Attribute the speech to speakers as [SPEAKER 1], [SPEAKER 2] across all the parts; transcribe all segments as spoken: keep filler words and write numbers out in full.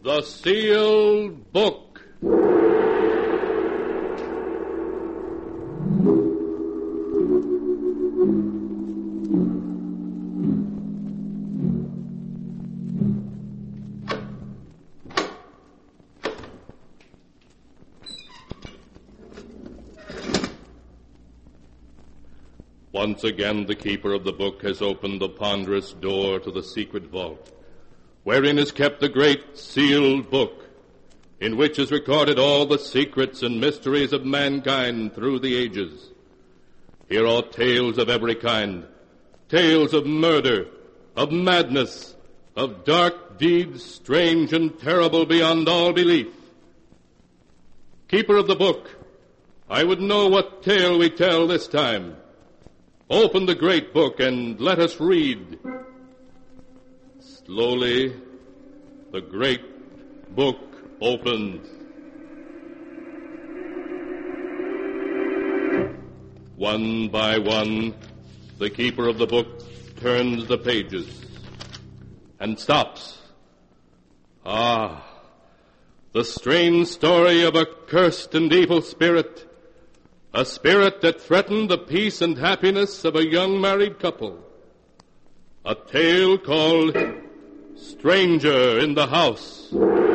[SPEAKER 1] The Sealed Book. Once again, the keeper of the book has opened the ponderous door to the secret vault, wherein is kept the great sealed book, in which is recorded all the secrets and mysteries of mankind through the ages. Here are tales of every kind, tales of murder, of madness, of dark deeds strange and terrible beyond all belief. Keeper of the book, I would know what tale we tell this time. Open the great book and let us read. Slowly, the great book opened. One by one, the keeper of the book turns the pages and stops. Ah, the strange story of a cursed and evil spirit. A spirit that threatened the peace and happiness of a young married couple. A tale called Stranger in the House.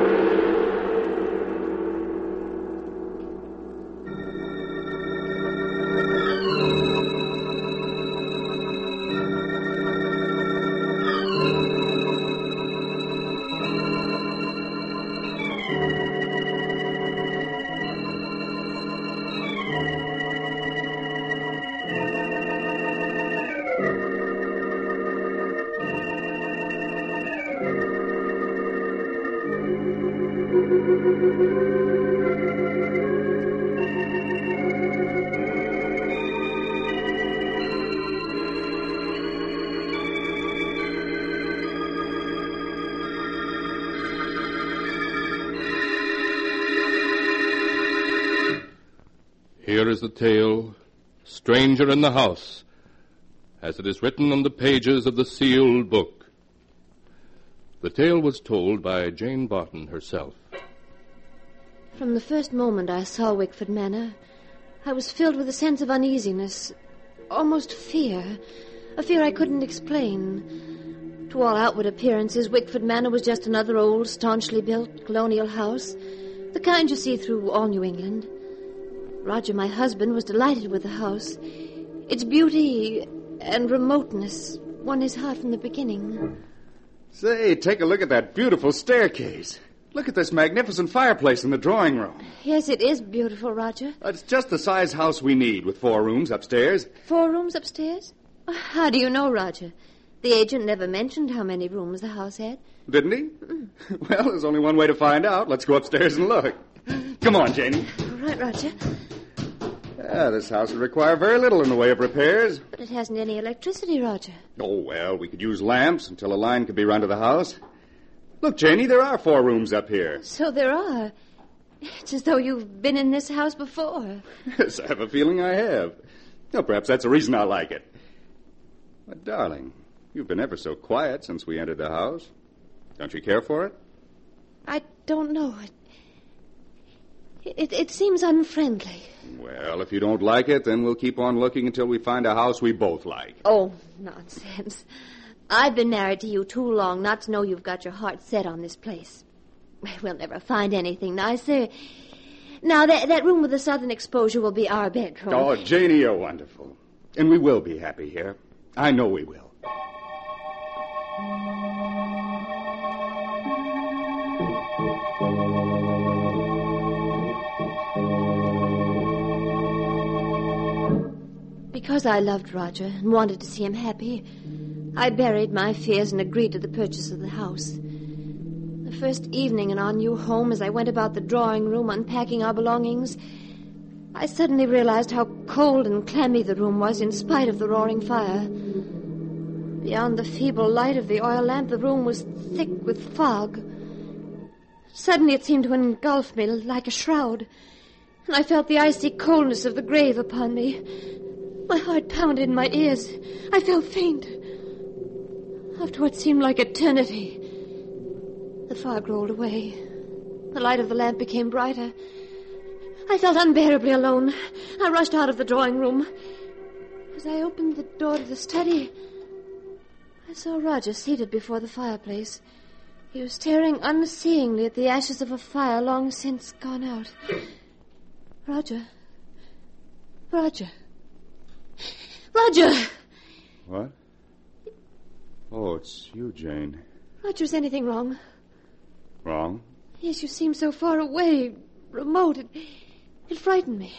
[SPEAKER 1] Here is the tale, Stranger in the House, as it is written on the pages of the sealed book. The tale was told by Jane Barton herself.
[SPEAKER 2] From the first moment I saw Wickford Manor, I was filled with a sense of uneasiness, almost fear, a fear I couldn't explain. To all outward appearances, Wickford Manor was just another old, staunchly built colonial house, the kind you see through all New England. Roger, my husband, was delighted with the house. Its beauty and remoteness won his heart from the beginning.
[SPEAKER 3] Say, take a look at that beautiful staircase. Look at this magnificent fireplace in the drawing room.
[SPEAKER 2] Yes, it is beautiful, Roger.
[SPEAKER 3] It's just the size house we need, with four rooms upstairs.
[SPEAKER 2] Four rooms upstairs? How do you know, Roger? The agent never mentioned how many rooms the house had.
[SPEAKER 3] Didn't he? Mm. Well, there's only one way to find out. Let's go upstairs and look. Come on, Janie.
[SPEAKER 2] All right, Roger.
[SPEAKER 3] Yeah, this house would require very little in the way of repairs.
[SPEAKER 2] But it hasn't any electricity, Roger.
[SPEAKER 3] Oh, well, we could use lamps until a line could be run to the house. Look, Janie, there are four rooms up here.
[SPEAKER 2] So there are. It's as though you've been in this house before.
[SPEAKER 3] Yes, I have a feeling I have. Well, perhaps that's the reason I like it. But, darling, you've been ever so quiet since we entered the house. Don't you care for it?
[SPEAKER 2] I don't know. It, it, it seems unfriendly.
[SPEAKER 3] Well, if you don't like it, then we'll keep on looking until we find a house we both like.
[SPEAKER 2] Oh, nonsense. I've been married to you too long not to know you've got your heart set on this place. We'll never find anything nicer. Now, that, that room with the southern exposure will be our bedroom.
[SPEAKER 3] Oh, Janie, you're wonderful. And we will be happy here. I know we will.
[SPEAKER 2] Because I loved Roger and wanted to see him happy, I buried my fears and agreed to the purchase of the house. The first evening in our new home, as I went about the drawing room unpacking our belongings, I suddenly realized how cold and clammy the room was in spite of the roaring fire. Beyond the feeble light of the oil lamp, the room was thick with fog. Suddenly it seemed to engulf me like a shroud, and I felt the icy coldness of the grave upon me. My heart pounded in my ears. I felt faint. After what seemed like eternity, The fog rolled away. The light of the lamp became brighter. I felt unbearably alone. I rushed out of the drawing room. As I opened the door to the study, I saw Roger seated before the fireplace. He was staring unseeingly at the ashes of a fire long since gone out. Roger. Roger. Roger!
[SPEAKER 3] What? Oh, it's you, Jane.
[SPEAKER 2] Roger, is anything wrong?
[SPEAKER 3] Wrong?
[SPEAKER 2] Yes, you seem so far away, remote. It, it frightened me.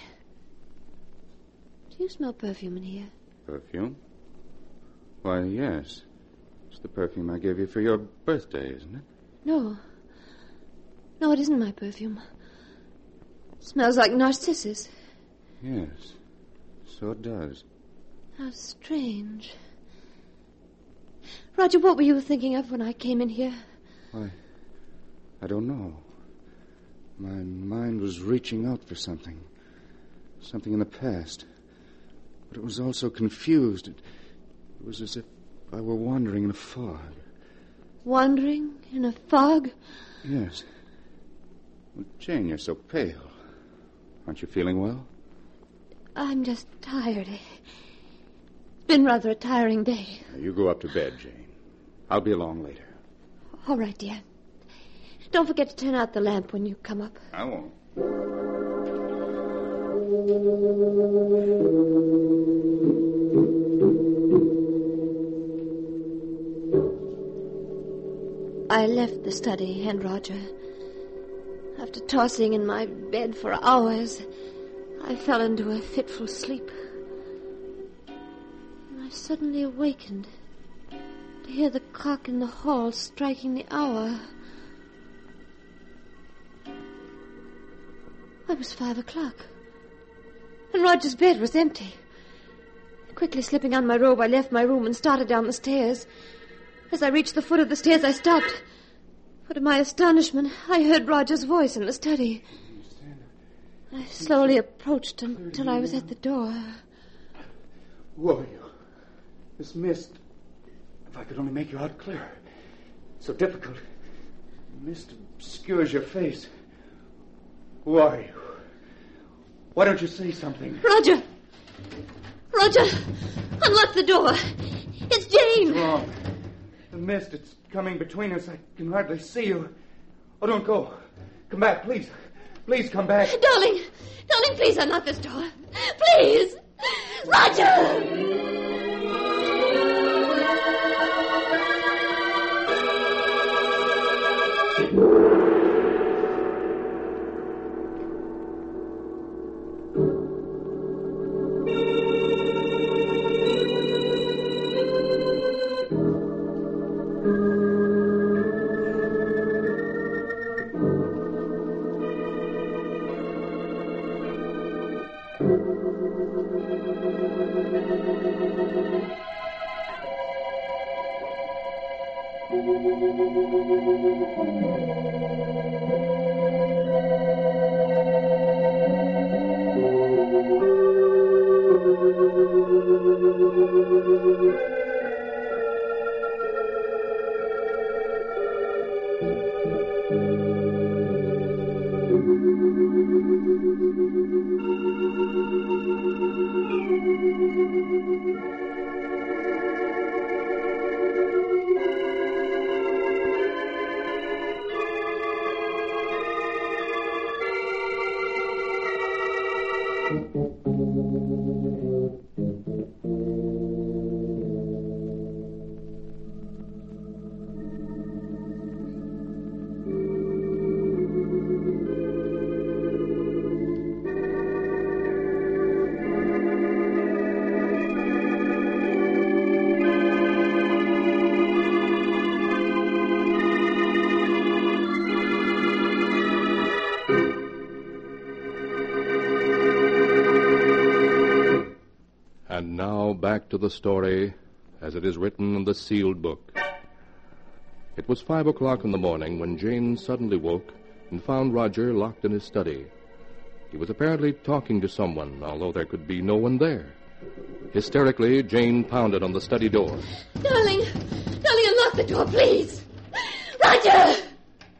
[SPEAKER 2] Do you smell perfume in here?
[SPEAKER 3] Perfume? Why, yes. It's the perfume I gave you for your birthday, isn't it?
[SPEAKER 2] No. No, it isn't my perfume. It smells like narcissus.
[SPEAKER 3] Yes, so it does.
[SPEAKER 2] How strange. Roger, what were you thinking of when I came in here?
[SPEAKER 3] Why, I don't know. My mind was reaching out for something. Something in the past. But it was also confused. It, it was as if I were wandering in a fog.
[SPEAKER 2] Wandering in a fog?
[SPEAKER 3] Yes. Well, Jane, you're so pale. Aren't you feeling well?
[SPEAKER 2] I'm just tired. It's been rather a tiring day.
[SPEAKER 3] Now, you go up to bed, Jane. I'll be along later.
[SPEAKER 2] All right, dear. Don't forget to turn out the lamp when you come up.
[SPEAKER 3] I won't.
[SPEAKER 2] I left the study and Roger. After tossing in my bed for hours, I fell into a fitful sleep. And I suddenly awakened to hear the clock in the hall striking the hour. It was five o'clock, and Roger's bed was empty. Quickly slipping on my robe, I left my room and started down the stairs. As I reached the foot of the stairs, I stopped. For to my astonishment, I heard Roger's voice in the study. I slowly approached until I was at the door.
[SPEAKER 3] Who are you? This mist. If I could only make you out clearer. It's so difficult. The mist obscures your face. Who are you? Why don't you say something?
[SPEAKER 2] Roger! Roger! Unlock the door! It's Jane!
[SPEAKER 3] What's wrong? The mist, it's coming between us. I can hardly see you. Oh, don't go. Come back, please. Please come back.
[SPEAKER 2] Darling! Darling, please unlock this door. Please! Roger!
[SPEAKER 1] And now back to the story as it is written in the sealed book. It was five o'clock in the morning when Jane suddenly woke and found Roger locked in his study. He was apparently talking to someone, although there could be no one there. Hysterically, Jane pounded on the study door.
[SPEAKER 2] Darling! Darling, unlock the door, please! Roger!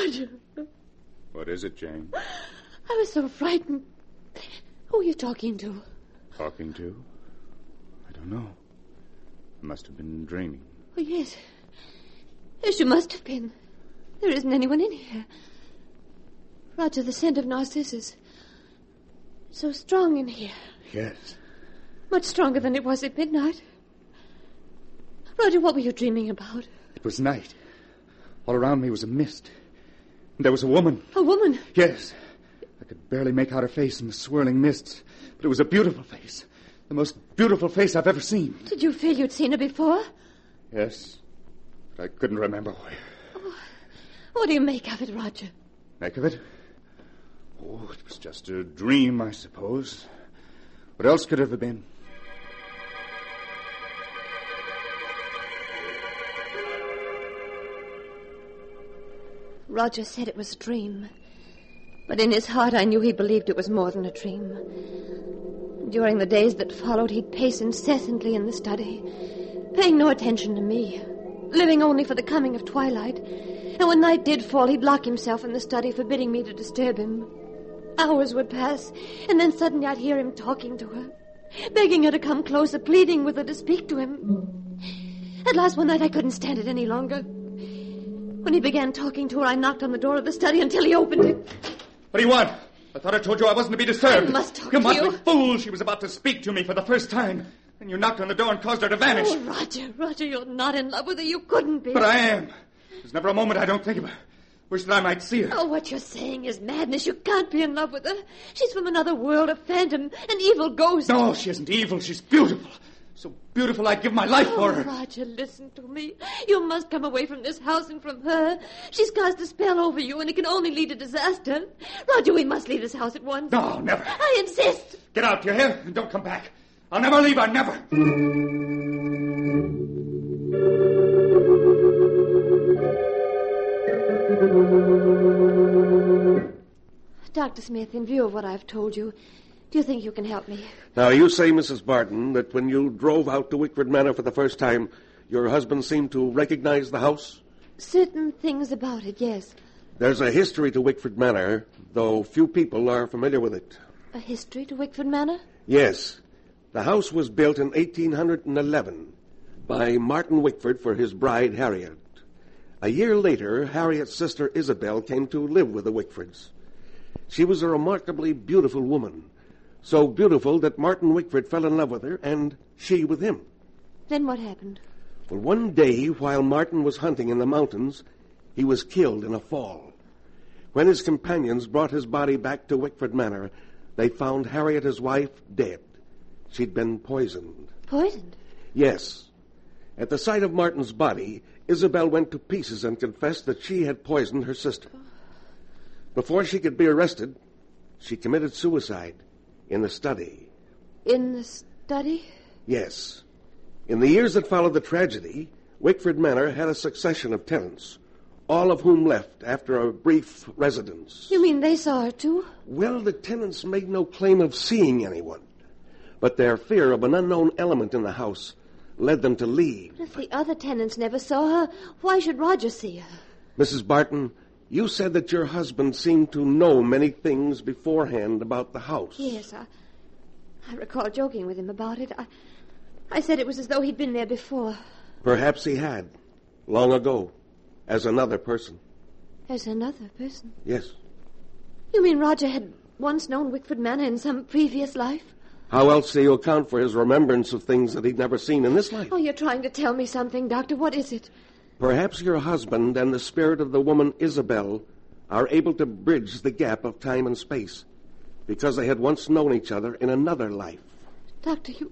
[SPEAKER 2] Roger.
[SPEAKER 3] What is it, Jane?
[SPEAKER 2] I was so frightened. Who are you talking to?
[SPEAKER 3] Talking to? I don't know. I must have been dreaming.
[SPEAKER 2] Oh, yes. Yes, you must have been. There isn't anyone in here. Roger, the scent of narcissus. So strong in here.
[SPEAKER 3] Yes.
[SPEAKER 2] Much stronger than it was at midnight. Roger, what were you dreaming about?
[SPEAKER 3] It was night. All around me was a mist. And there was a woman.
[SPEAKER 2] A woman?
[SPEAKER 3] Yes. I could barely make out her face in the swirling mists. But it was a beautiful face. The most beautiful face I've ever seen.
[SPEAKER 2] Did you feel you'd seen her before?
[SPEAKER 3] Yes. But I couldn't remember where.
[SPEAKER 2] Oh, what do you make of it, Roger?
[SPEAKER 3] Make of it? Oh, it was just a dream, I suppose. What else could it have been?
[SPEAKER 2] Roger said it was a dream. But in his heart, I knew he believed it was more than a dream. During the days that followed, he'd pace incessantly in the study, paying no attention to me, living only for the coming of twilight. And when night did fall, he'd lock himself in the study, forbidding me to disturb him. Hours would pass, and then suddenly I'd hear him talking to her, begging her to come closer, pleading with her to speak to him. At last one night I couldn't stand it any longer. When he began talking to her, I knocked on the door of the study until he opened it.
[SPEAKER 3] What do you want? I thought I told you I wasn't to be disturbed.
[SPEAKER 2] I must talk
[SPEAKER 3] you
[SPEAKER 2] to
[SPEAKER 3] must
[SPEAKER 2] you.
[SPEAKER 3] be fool. She was about to speak to me for the first time. And you knocked on the door and caused her to vanish.
[SPEAKER 2] Oh, Roger, Roger, you're not in love with her. You couldn't be.
[SPEAKER 3] But I am. There's never a moment I don't think of her. Wish that I might see her.
[SPEAKER 2] Oh, what you're saying is madness. You can't be in love with her. She's from another world, a phantom, an evil ghost.
[SPEAKER 3] No, she isn't evil. She's beautiful. So beautiful I'd give my life
[SPEAKER 2] oh,
[SPEAKER 3] for her.
[SPEAKER 2] Roger, listen to me. You must come away from this house and from her. She's cast a spell over you, and it can only lead to disaster. Roger, we must leave this house at once.
[SPEAKER 3] No, never.
[SPEAKER 2] I insist.
[SPEAKER 3] Get out, you hear? And don't come back. I'll never leave her, never.
[SPEAKER 2] Doctor Smith, in view of what I've told you, do you think you can help me?
[SPEAKER 4] Now, you say, Missus Barton, that when you drove out to Wickford Manor for the first time, your husband seemed to recognize the house?
[SPEAKER 2] Certain things about it, yes.
[SPEAKER 4] There's a history to Wickford Manor, though few people are familiar with it.
[SPEAKER 2] A history to Wickford Manor?
[SPEAKER 4] Yes. The house was built in eighteen eleven by Martin Wickford for his bride, Harriet. A year later, Harriet's sister Isabel came to live with the Wickfords. She was a remarkably beautiful woman, so beautiful that Martin Wickford fell in love with her, and she with him.
[SPEAKER 2] Then what happened?
[SPEAKER 4] Well, one day, while Martin was hunting in the mountains, he was killed in a fall. When his companions brought his body back to Wickford Manor, they found Harriet, his wife, dead. She'd been poisoned.
[SPEAKER 2] Poisoned?
[SPEAKER 4] Yes. At the sight of Martin's body, Isabel went to pieces and confessed that she had poisoned her sister. Before she could be arrested, she committed suicide in the study.
[SPEAKER 2] In the study?
[SPEAKER 4] Yes. In the years that followed the tragedy, Wickford Manor had a succession of tenants, all of whom left after a brief residence.
[SPEAKER 2] You mean they saw her, too?
[SPEAKER 4] Well, the tenants made no claim of seeing anyone, but their fear of an unknown element in the house led them to leave.
[SPEAKER 2] If the other tenants never saw her, why should Roger see her?
[SPEAKER 4] Missus Barton, you said that your husband seemed to know many things beforehand about the house.
[SPEAKER 2] Yes, I, I recall joking with him about it. I, I said it was as though he'd been there before.
[SPEAKER 4] Perhaps he had, long ago, as another person.
[SPEAKER 2] As another person?
[SPEAKER 4] Yes.
[SPEAKER 2] You mean Roger had once known Wickford Manor in some previous life?
[SPEAKER 4] How else do you account for his remembrance of things that he'd never seen in this life?
[SPEAKER 2] Oh, you're trying to tell me something, Doctor. What is it?
[SPEAKER 4] Perhaps your husband and the spirit of the woman Isabel are able to bridge the gap of time and space because they had once known each other in another life.
[SPEAKER 2] Doctor, you...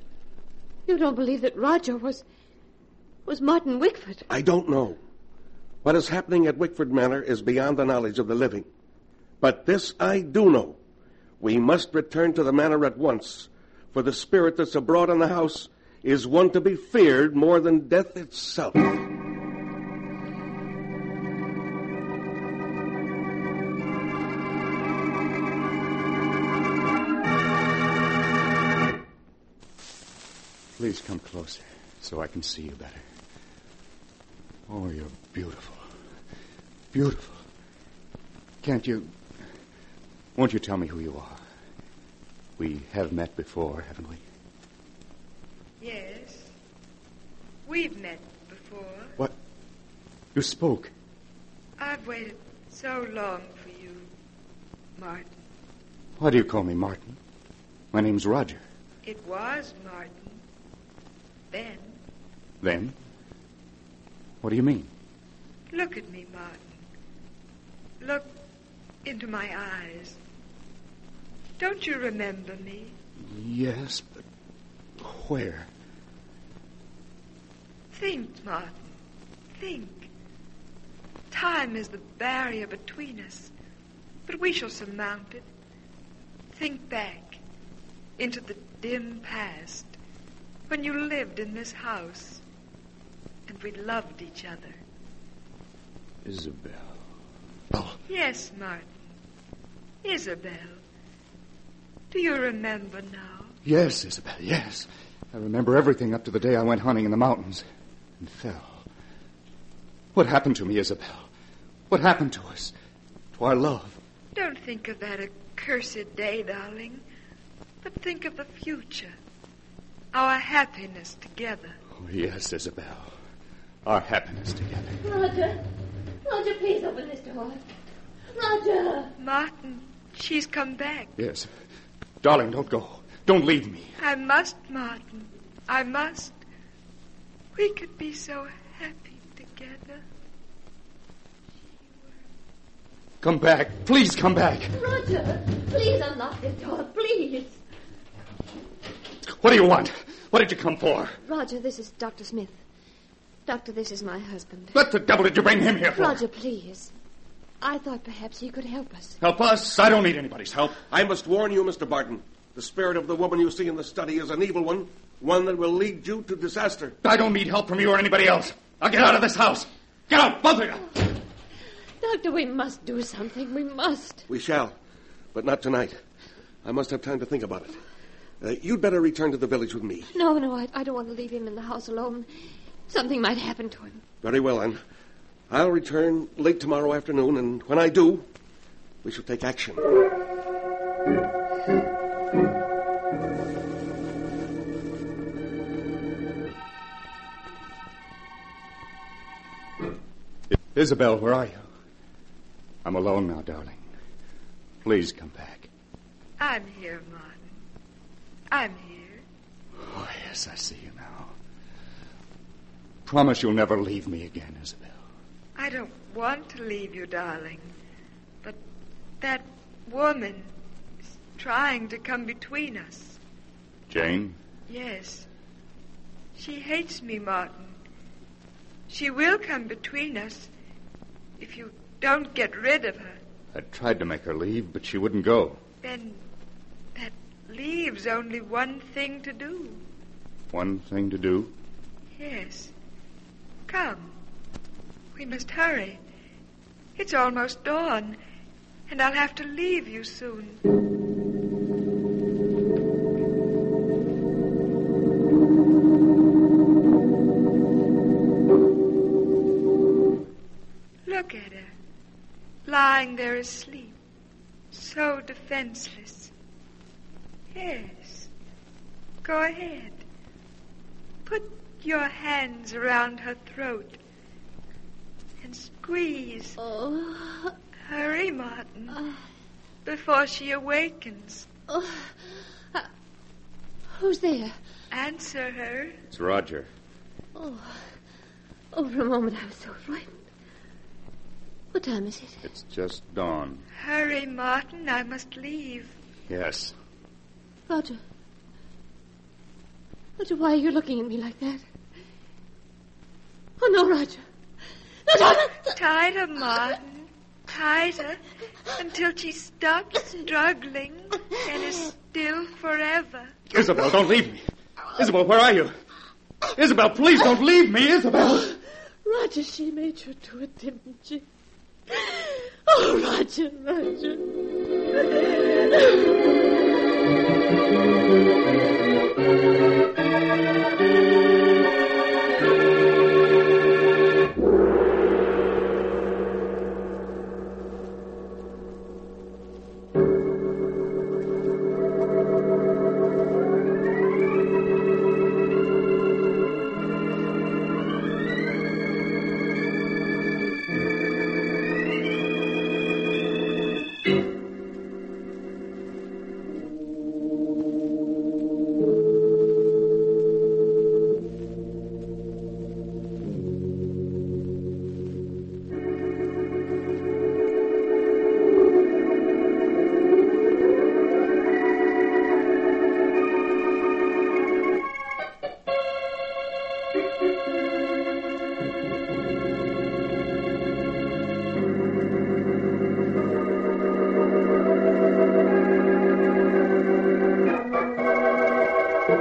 [SPEAKER 2] You don't believe that Roger was... was Martin Wickford?
[SPEAKER 4] I don't know. What is happening at Wickford Manor is beyond the knowledge of the living. But this I do know. We must return to the manor at once, for the spirit that's abroad in the house is one to be feared more than death itself.
[SPEAKER 3] Please come closer so I can see you better. Oh, you're beautiful. Beautiful. Can't you... Won't you tell me who you are? We have met before, haven't we?
[SPEAKER 5] Yes. We've met before.
[SPEAKER 3] What? You spoke.
[SPEAKER 5] I've waited so long for you, Martin.
[SPEAKER 3] Why do you call me Martin? My name's Roger.
[SPEAKER 5] It was Martin. Then.
[SPEAKER 3] Then? What do you mean?
[SPEAKER 5] Look at me, Martin. Look into my eyes. Don't you remember me?
[SPEAKER 3] Yes, but where?
[SPEAKER 5] Think, Martin. Think. Time is the barrier between us, but we shall surmount it. Think back into the dim past when you lived in this house and we loved each other.
[SPEAKER 3] Isabel.
[SPEAKER 5] Oh. Yes, Martin. Isabel. Do you remember now?
[SPEAKER 3] Yes, Isabel, yes. I remember everything up to the day I went hunting in the mountains and fell. What happened to me, Isabel? What happened to us? To our love?
[SPEAKER 5] Don't think of that accursed day, darling, but think of the future. Our happiness together.
[SPEAKER 3] Oh, yes, Isabel. Our happiness together.
[SPEAKER 2] Roger. Roger, please open this door. Roger.
[SPEAKER 5] Martin, she's come back.
[SPEAKER 3] Yes. Darling, don't go. Don't leave me.
[SPEAKER 5] I must, Martin. I must. We could be so happy together.
[SPEAKER 3] Come back. Please come back.
[SPEAKER 2] Roger, please unlock this door, please.
[SPEAKER 3] What do you want? What did you come for?
[SPEAKER 2] Roger, this is Doctor Smith. Doctor, this is my husband.
[SPEAKER 3] What the devil did you bring him here for?
[SPEAKER 2] Roger, please. I thought perhaps he could help us.
[SPEAKER 3] Help us? I don't need anybody's help.
[SPEAKER 4] I must warn you, Mister Barton. The spirit of the woman you see in the study is an evil one, one that will lead you to disaster.
[SPEAKER 3] I don't need help from you or anybody else. I'll get out of this house. Get out, both of you.
[SPEAKER 2] Doctor, we must do something. We must.
[SPEAKER 4] We shall, but not tonight. I must have time to think about it. Uh, you'd better return to the village with me.
[SPEAKER 2] No, no, I, I don't want to leave him in the house alone. Something might happen to him.
[SPEAKER 4] Very well, then. I'll return late tomorrow afternoon, and when I do, we shall take action.
[SPEAKER 3] Isabel, where are you? I'm alone now, darling. Please come back.
[SPEAKER 5] I'm here, Martin. I'm here.
[SPEAKER 3] Oh, yes, I see you now. Promise you'll never leave me again, Isabel.
[SPEAKER 5] I don't want to leave you, darling. But that woman is trying to come between us.
[SPEAKER 3] Jane?
[SPEAKER 5] Yes. She hates me, Martin. She will come between us if you don't get rid of her.
[SPEAKER 3] I tried to make her leave, but she wouldn't go.
[SPEAKER 5] Then that leaves only one thing to do.
[SPEAKER 3] One thing to do?
[SPEAKER 5] Yes. Come. We must hurry. It's almost dawn, and I'll have to leave you soon. Look at her, lying there asleep, so defenseless. Yes, go ahead. Put your hands around her throat and squeeze.
[SPEAKER 2] Oh.
[SPEAKER 5] Hurry, Martin,
[SPEAKER 2] Uh,
[SPEAKER 5] before she awakens.
[SPEAKER 2] oh. Uh, who's there?
[SPEAKER 5] Answer her.
[SPEAKER 3] It's Roger.
[SPEAKER 2] Oh. Oh, for a moment I was so frightened. What time is it?
[SPEAKER 3] It's just dawn.
[SPEAKER 5] Hurry, Martin, I must leave.
[SPEAKER 3] Yes.
[SPEAKER 2] Roger. Roger, why are you looking at me like that? Oh, no, Roger. No, no, no.
[SPEAKER 5] Tighter, Martin. Tighter until she stops struggling and is still forever.
[SPEAKER 3] Isabel, don't leave me. Isabel, where are you? Isabel, please don't leave me, Isabel.
[SPEAKER 2] Roger, she made you do it, didn't she? Oh, Roger, Roger.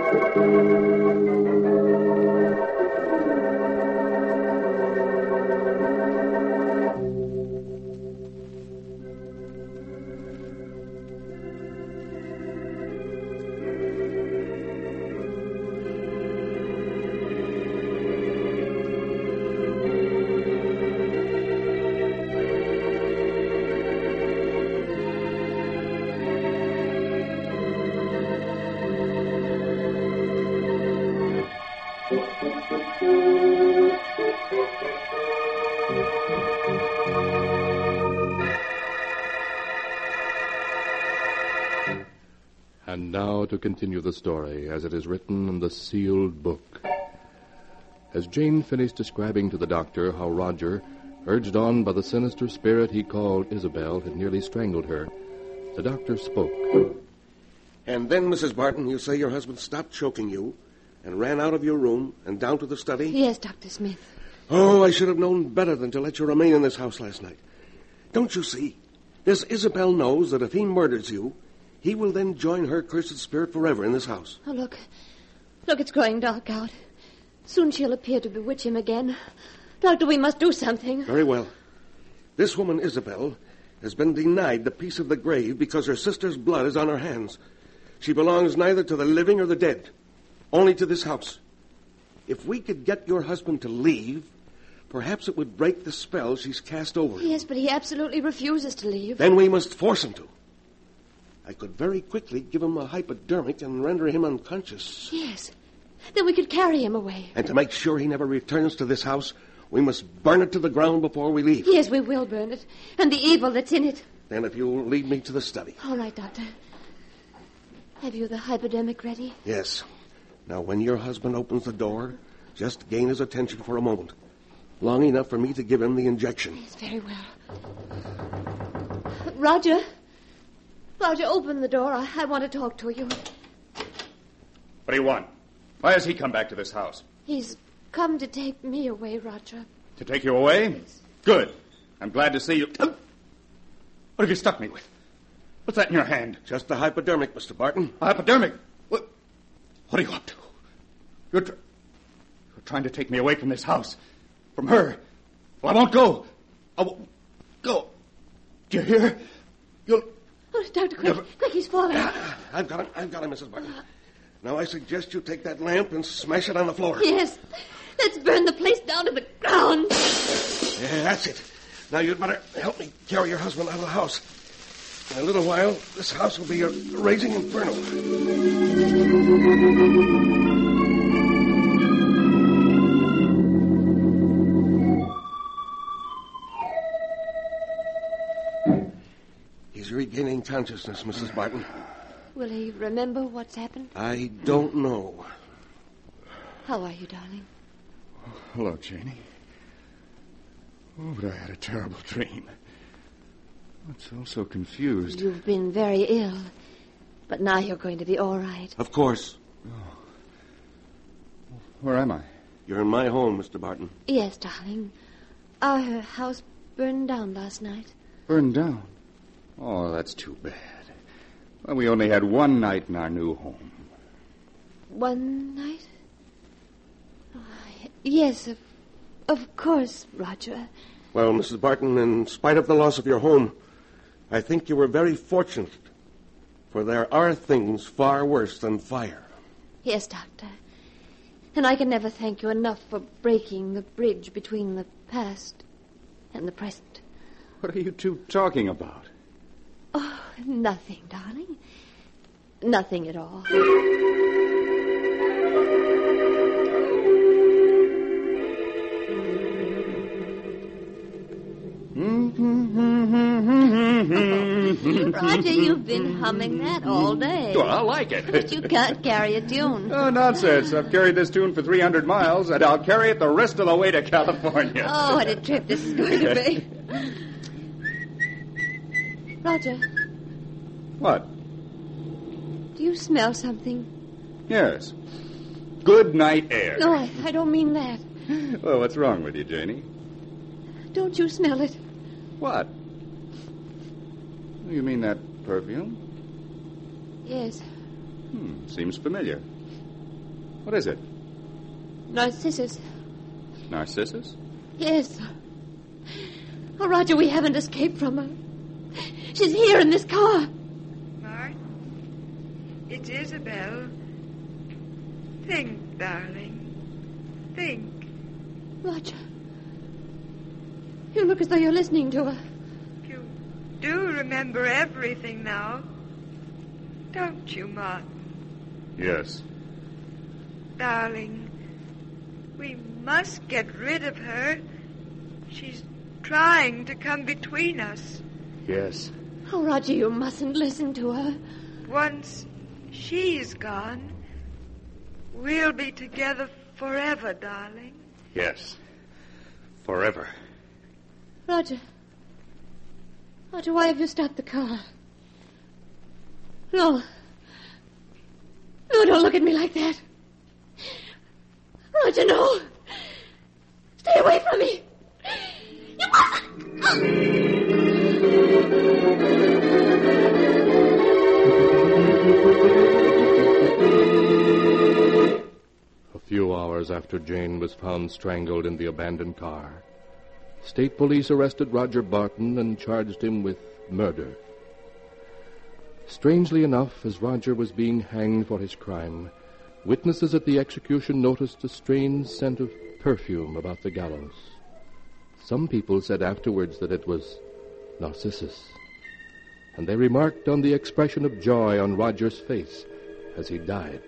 [SPEAKER 1] And now to continue the story as it is written in the sealed book. As Jane finished describing to the doctor how Roger, urged on by the sinister spirit he called Isabel, had nearly strangled her, the doctor spoke.
[SPEAKER 4] And then, Missus Barton, you say your husband stopped choking you and ran out of your room and down to the study?
[SPEAKER 2] Yes, Doctor Smith.
[SPEAKER 4] Oh, I should have known better than to let you remain in this house last night. Don't you see? This Isabel knows that if he murders you, he will then join her cursed spirit forever in this house.
[SPEAKER 2] Oh, look. Look, it's growing dark out. Soon she'll appear to bewitch him again. Doctor, we must do something.
[SPEAKER 4] Very well. This woman, Isabel, has been denied the peace of the grave because her sister's blood is on her hands. She belongs neither to the living or the dead, only to this house. If we could get your husband to leave, perhaps it would break the spell she's cast over him.
[SPEAKER 2] Yes, but he absolutely refuses to leave.
[SPEAKER 4] Then we must force him to. I could very quickly give him a hypodermic and render him unconscious.
[SPEAKER 2] Yes. Then we could carry him away.
[SPEAKER 4] And to make sure he never returns to this house, we must burn it to the ground before we leave.
[SPEAKER 2] Yes, we will burn it. And the evil that's in it.
[SPEAKER 4] Then if you'll lead me to the study.
[SPEAKER 2] All right, Doctor. Have you the hypodermic ready?
[SPEAKER 4] Yes. Now, when your husband opens the door, just gain his attention for a moment. Long enough for me to give him the injection.
[SPEAKER 2] Yes, very well. Roger. Roger, open the door. I, I want to talk to you.
[SPEAKER 3] What do you want? Why has he come back to this house?
[SPEAKER 2] He's come to take me away, Roger.
[SPEAKER 3] To take you away?
[SPEAKER 2] Yes.
[SPEAKER 3] Good. I'm glad to see you. What have you stuck me with? What's that in your hand?
[SPEAKER 4] Just the hypodermic, Mister Barton.
[SPEAKER 3] A hypodermic? What, what are you up to? You're, tr- you're trying to take me away from this house. From her. Well, I won't go. I won't go. Do you hear? You'll...
[SPEAKER 2] Oh, Doctor, quick,
[SPEAKER 3] Never...
[SPEAKER 2] quick, he's falling.
[SPEAKER 4] I've got him. I've got him, Missus Barton. Now I suggest you take that lamp and smash it on the floor.
[SPEAKER 2] Yes. Let's burn the place down to the ground.
[SPEAKER 4] Yeah, that's it. Now you'd better help me carry your husband out of the house. In a little while, this house will be a raging inferno. He's regaining consciousness, Missus Barton.
[SPEAKER 2] Will he remember what's happened?
[SPEAKER 4] I don't know.
[SPEAKER 2] How are you, darling?
[SPEAKER 3] Hello, Janie. Oh, but I had a terrible dream. I'm so, so confused.
[SPEAKER 2] You've been very ill, but now you're going to be all right.
[SPEAKER 4] Of course.
[SPEAKER 3] Oh. Where am I?
[SPEAKER 4] You're in my home, Mister Barton.
[SPEAKER 2] Yes, darling. Our house burned down last night.
[SPEAKER 3] Burned down? Oh, that's too bad. Well, we only had one night in our new home.
[SPEAKER 2] One night? Oh, yes, of, of course, Roger.
[SPEAKER 4] Well, Missus Barton, in spite of the loss of your home, I think you were very fortunate, for there are things far worse than fire.
[SPEAKER 2] Yes, Doctor. And I can never thank you enough for breaking the bridge between the past and the present.
[SPEAKER 3] What are you two talking about?
[SPEAKER 2] Oh, nothing, darling. Nothing at all. Roger, you've been humming that all day.
[SPEAKER 3] Well, I like it.
[SPEAKER 2] But you can't carry a tune.
[SPEAKER 3] Oh, nonsense. I've carried this tune for three hundred miles, and I'll carry it the rest of the way to California.
[SPEAKER 2] Oh, what a trip this is going to be. Roger.
[SPEAKER 3] What?
[SPEAKER 2] Do you smell something?
[SPEAKER 3] Yes. Good night air.
[SPEAKER 2] No, I, I don't mean that.
[SPEAKER 3] Well, what's wrong with you, Janie?
[SPEAKER 2] Don't you smell it?
[SPEAKER 3] What? You mean that perfume?
[SPEAKER 2] Yes.
[SPEAKER 3] Hmm, seems familiar.
[SPEAKER 6] What is it?
[SPEAKER 2] Narcissus.
[SPEAKER 6] Narcissus?
[SPEAKER 2] Yes. Oh, Roger, we haven't escaped from her. She's here in this car.
[SPEAKER 5] Martin, it's Isabel. Think, darling. Think.
[SPEAKER 2] Roger. You look as though you're listening to her.
[SPEAKER 5] You do remember everything now. Don't you, Martin?
[SPEAKER 6] Yes.
[SPEAKER 5] Darling, we must get rid of her. She's trying to come between us.
[SPEAKER 6] Yes.
[SPEAKER 2] Oh, Roger, you mustn't listen to her.
[SPEAKER 5] Once she's gone, we'll be together forever, darling.
[SPEAKER 6] Yes. Forever.
[SPEAKER 2] Roger. Roger, why have you stopped the car? No. No, don't look at me like that. Roger, no. Stay away from me. You mustn't.
[SPEAKER 1] A few hours after Jane was found strangled in the abandoned car, state police arrested Roger Barton and charged him with murder. Strangely enough, as Roger was being hanged for his crime, witnesses at the execution noticed a strange scent of perfume about the gallows. Some people said afterwards that it was Narcissus, and they remarked on the expression of joy on Roger's face as he died.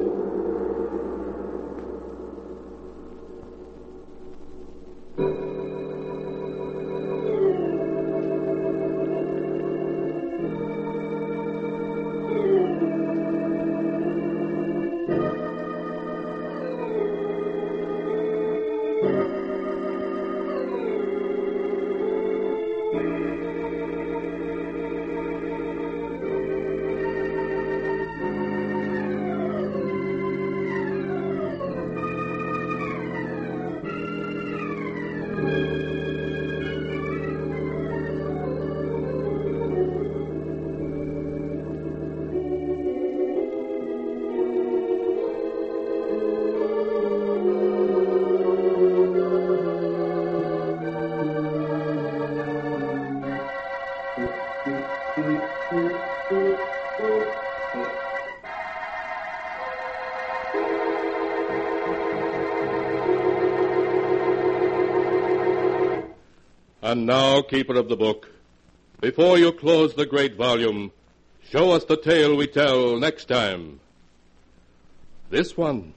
[SPEAKER 1] And now, keeper of the book, before you close the great volume, show us the tale we tell next time. This one.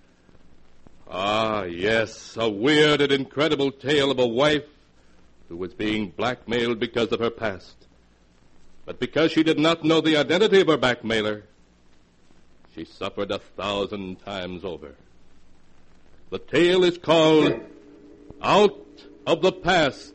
[SPEAKER 1] Ah, yes, a weird and incredible tale of a wife who was being blackmailed because of her past. But because she did not know the identity of her blackmailer, she suffered a thousand times over. The tale is called Out of the Past.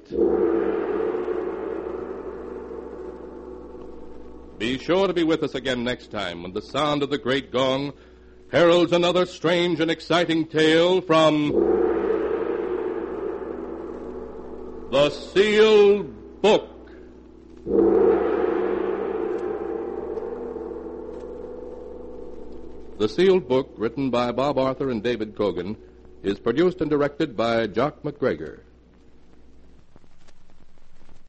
[SPEAKER 1] Be sure to be with us again next time when the sound of the great gong heralds another strange and exciting tale from The Sealed Book. The Sealed Book, written by Bob Arthur and David Cogan, is produced and directed by Jock McGregor.